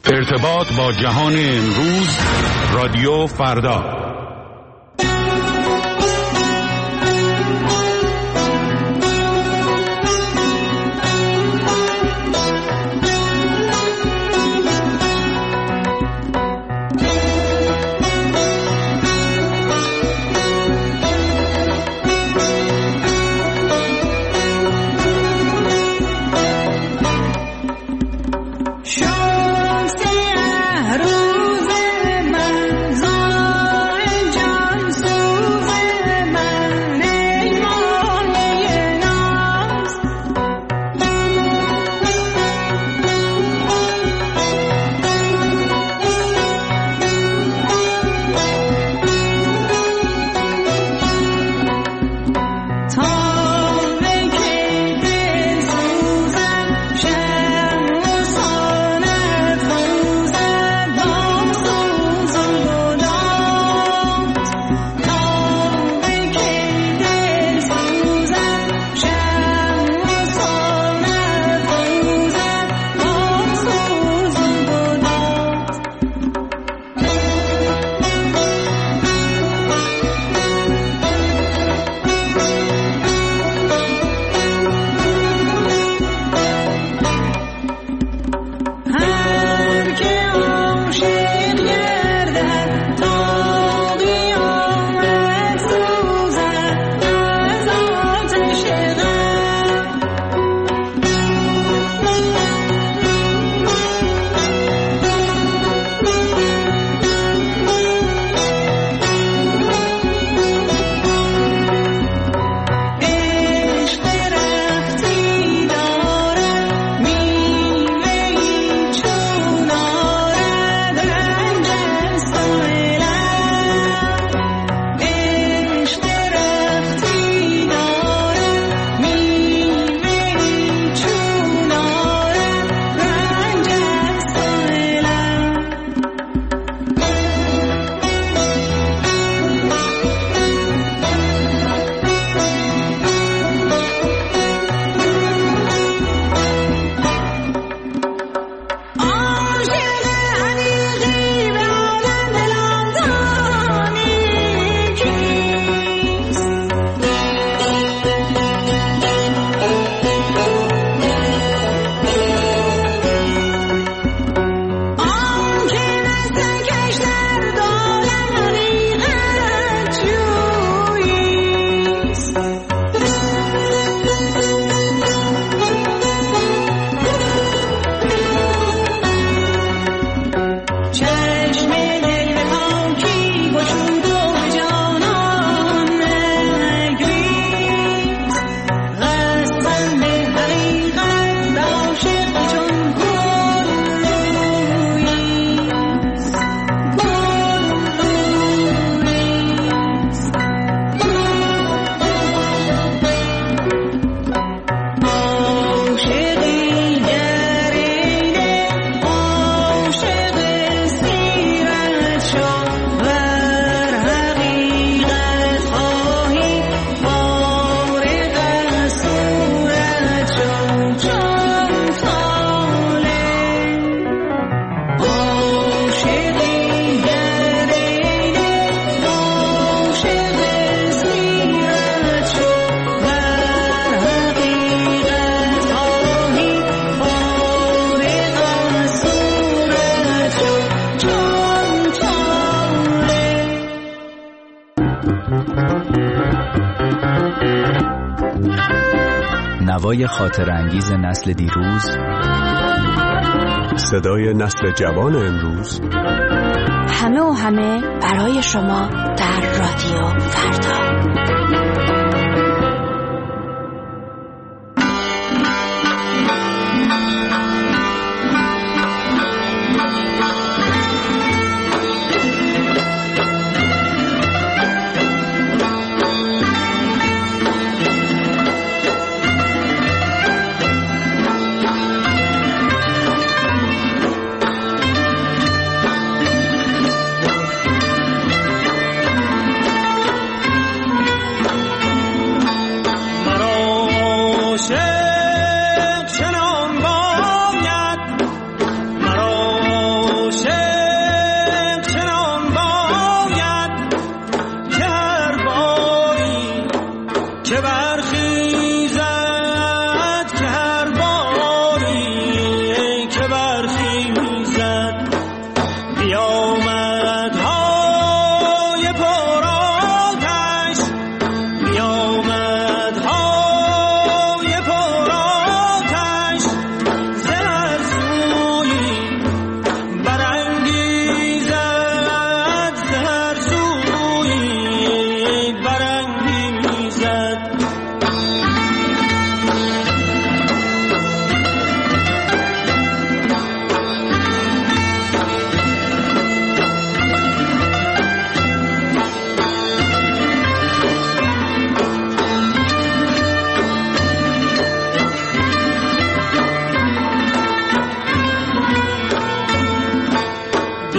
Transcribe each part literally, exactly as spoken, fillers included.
ارتباط با جهان امروز، رادیو فردا. نوای خاطرانگیز نسل دیروز، صدای نسل جوان امروز، همه و همه برای شما در رادیو فردا.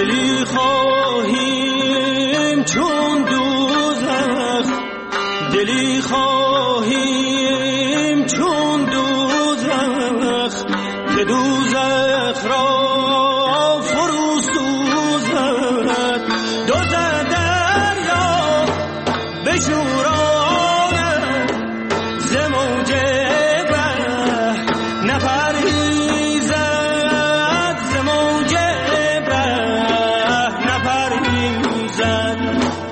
دلی خواهیم چون دوزخ، دلی خواهیم چون دوزخ که دوزخ را فرو سوزد. دوزخ دریا بشوراند ز موج بحر نپریزد، ز موج بحر نپریزد.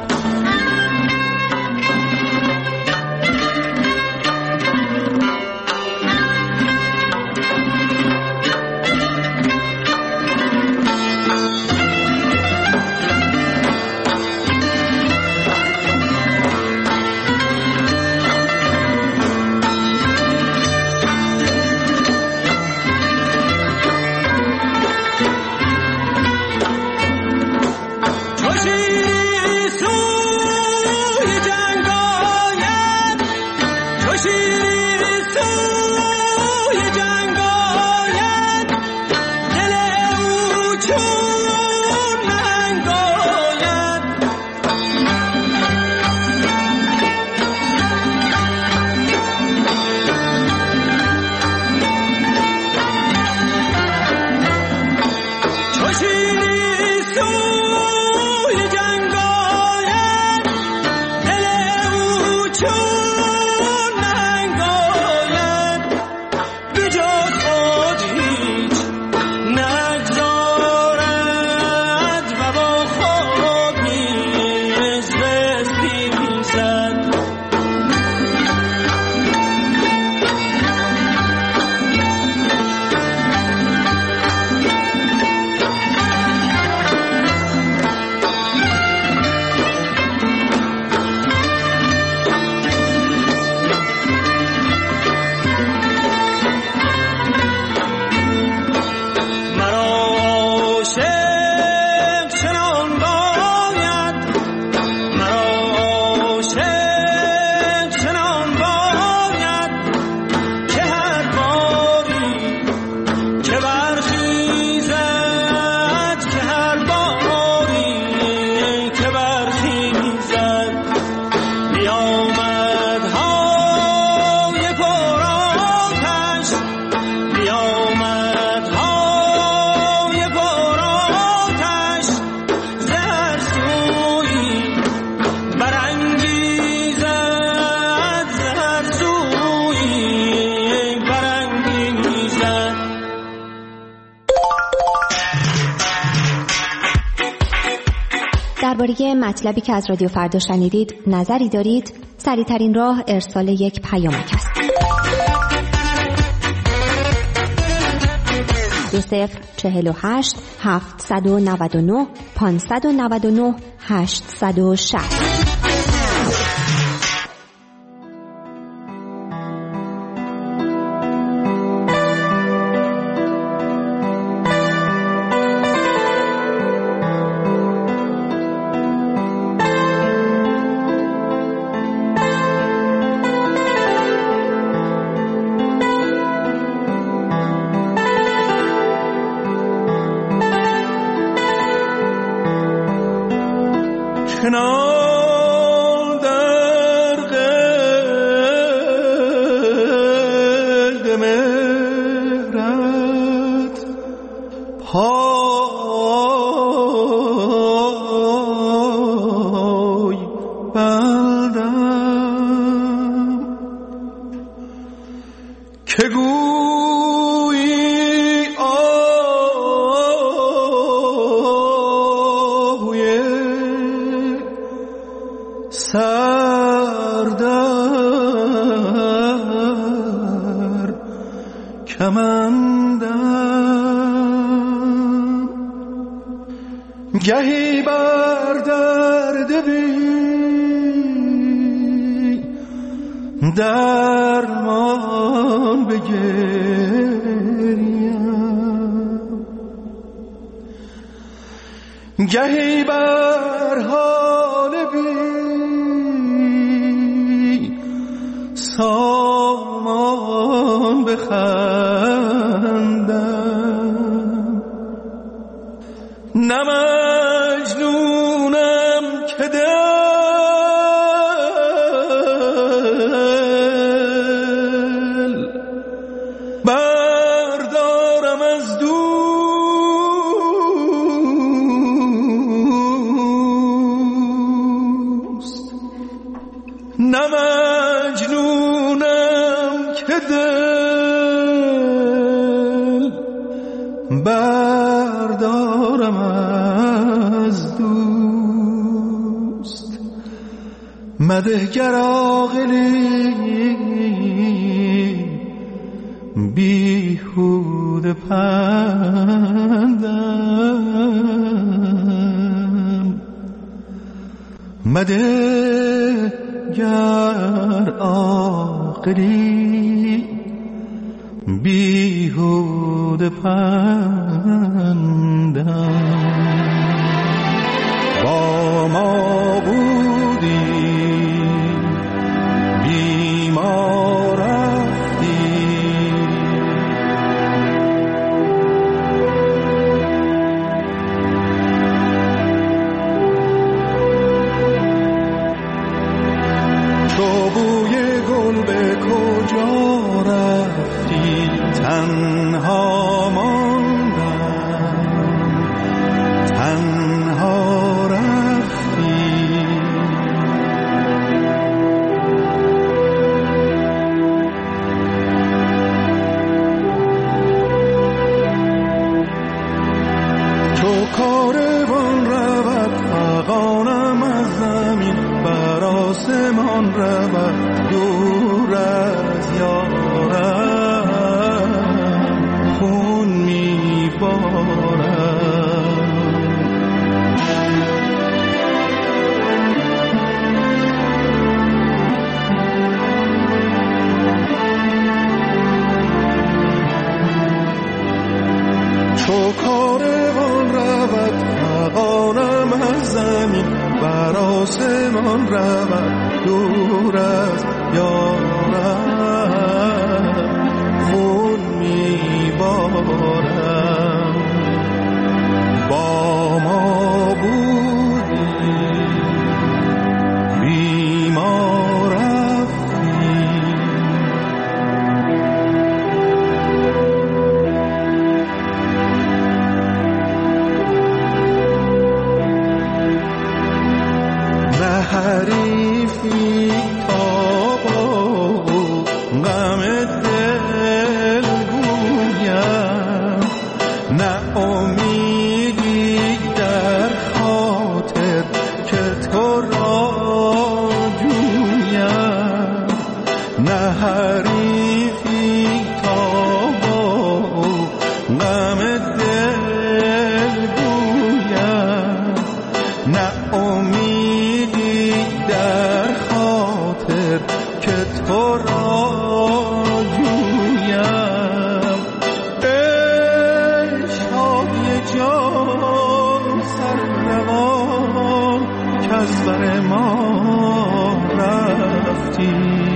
درباره مطلبی که از رادیو فردا شنیدید نظری دارید؟ سریع‌ترین راه ارسال یک پیامک است. دو صفر چهل و هشت هفتصد و نود و نه پانصد و نود و نه هشتصد و شصت. گهی بر درد بی درمان بگریم، گهی بر حال بی سامان بخندم. نمک بردارم از دوست. مده گر عاقلی بیهوده پندم، مده گر عاقلی بیهوده پندم. با ما بودی بی ما رفتی، تو بوی گل به کجا رفتی؟ تنها ماندم، تنها رفتی. تو کاروان رود فغانم از زمین، بر آسمان رود دور از یارم، خون میبارم. تو کاروان رود فغانم از زمین، بر آسمان رود دور از یارم، خون میبارم. با ما بودی بی ما رفتی، نه حریفی تابا غم دل گویم، نه امیدی در خاطر که تو را جویم، نه حریفی تابا غم دل گویم، نه امیدی در خاطر که تو را جویم. ای شادی جان سرروان که از بر ما رفتی،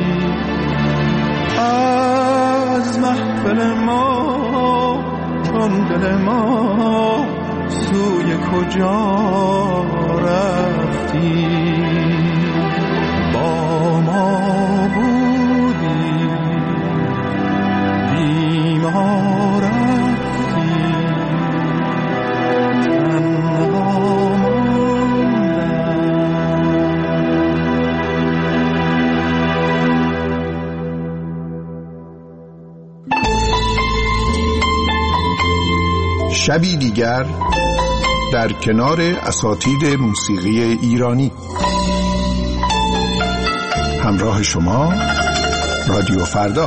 از محفل ما چون دل ما سوی کجا رفتی. با ما بودی بی ما رفتی، تنها ماندم. شبی دیگر در کنار اساتید موسیقی ایرانی. همراه شما رادیو فردا.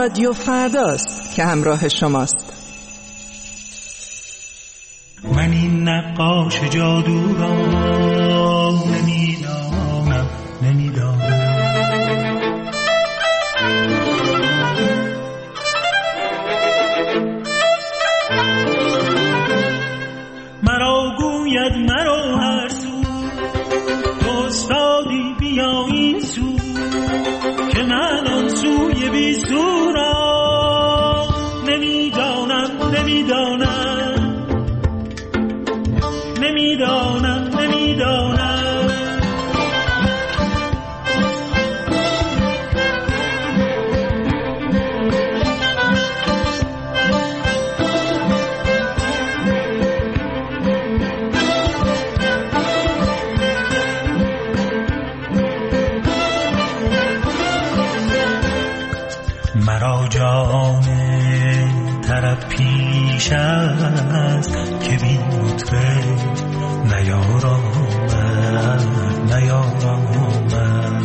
رادیو فرداست که همراه شماست. من این نقاش جادو را نمیدانم نمیدانم مرا گوید مرا هر سو تو استادی بیا این سو که من آن سوی بی سو را نمیدانم نمیدانم نمیدانم نمیدانم مرا جان طرب پیش است که بی مطرب نیارامد نیارامد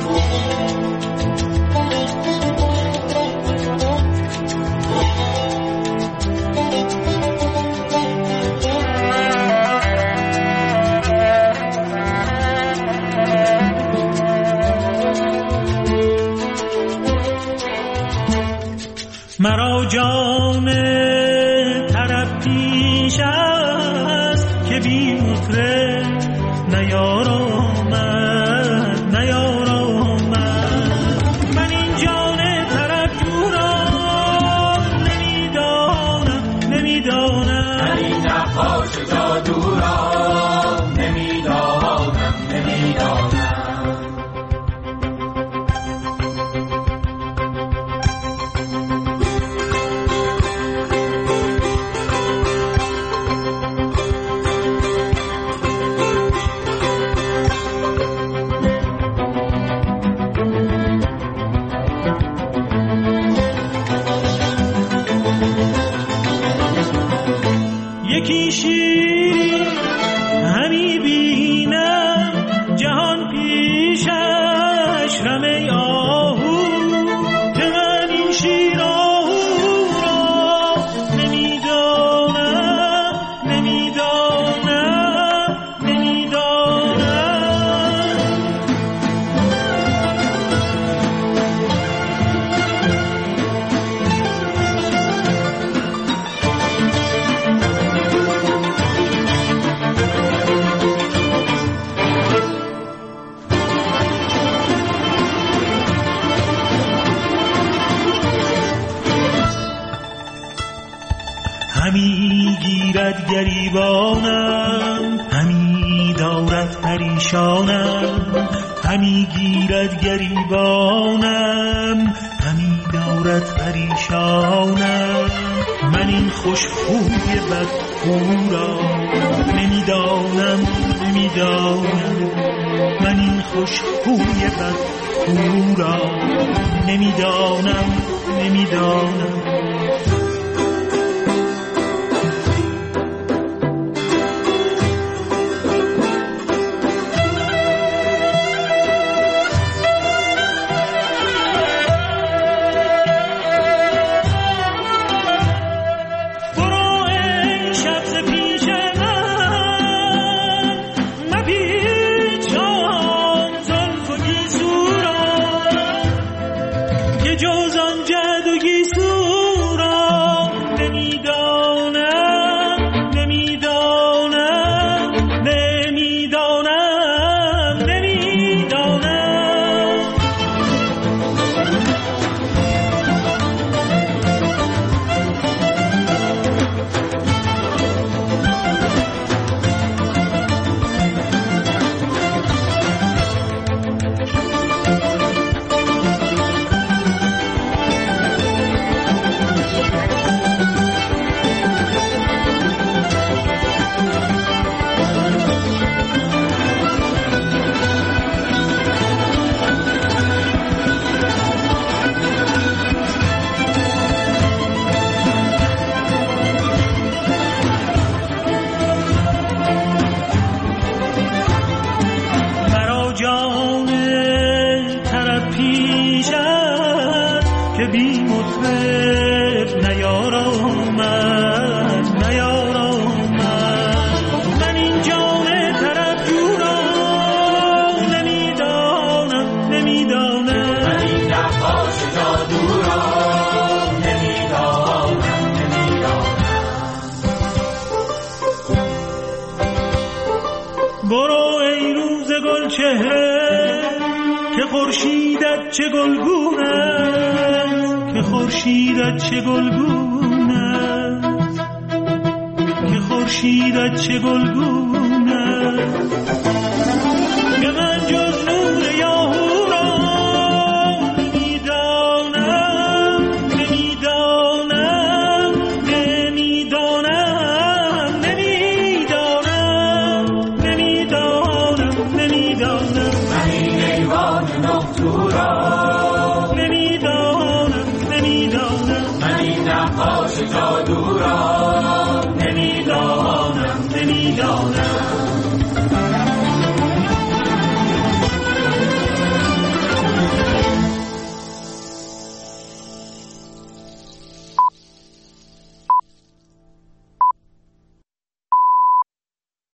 مرا جان طرب پیش است که بی مطرب نیارامد نیارامد من این جان طرب جو را نمیدانم نمیدانم من این نقاش جادو را نمیدانم نمیدانم یکی شیری همی بینم جهان پیشش رمه آهو که من این شیر آهو را نمیدانم نمیدانم نمیدانم همی گیرد گریبانم همی دارد پریشانم همی گیرد گریبانم همی دارد پریشانم من این خوش خوی بدخو را نمیدانم نمیدانم من این خوش خوی بدخو را نمیدانم نمیدانم جز آن جد و گیسو برو ای روز گل چهره که خورشیدت چه گلگون است، که خورشیدت چه گلگون است، که خورشیدت چه گلگون است. که من جز نور یاهو را نمیدانم، نمیدانم، نمیدانم، نمیدانم، نمیدانم، نمیدانم. من این ایوان نقطو را نمیدانم، نمیدانم. من این نقاش جادو را نمیدانم، نمیدانم.